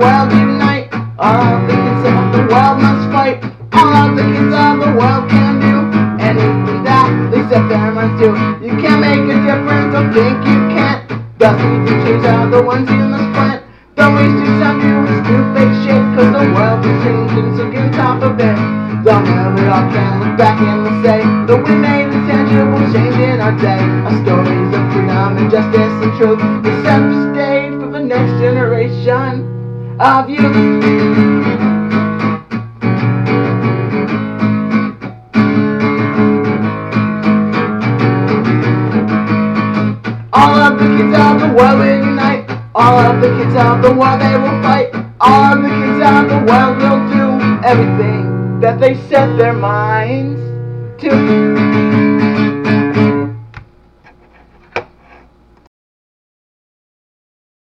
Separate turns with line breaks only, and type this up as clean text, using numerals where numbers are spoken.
world unite. All of the kids of the world must fight. All of the kids of the world can do anything that they set their minds to. You can't make a difference, don't think you can't. The seeds and trees are the ones you must plant. Don't waste your time doing stupid shit, cause the world is changing, so get on top of it. Don't ever all can look back and we'll say that we made a tangible change in our day. Our stories of freedom and justice and truth will set the stage for the next generation of youth. All of the kids of the world will unite. All of the kids of the world, they will fight. All of the kids of the world will do everything that they set their minds to.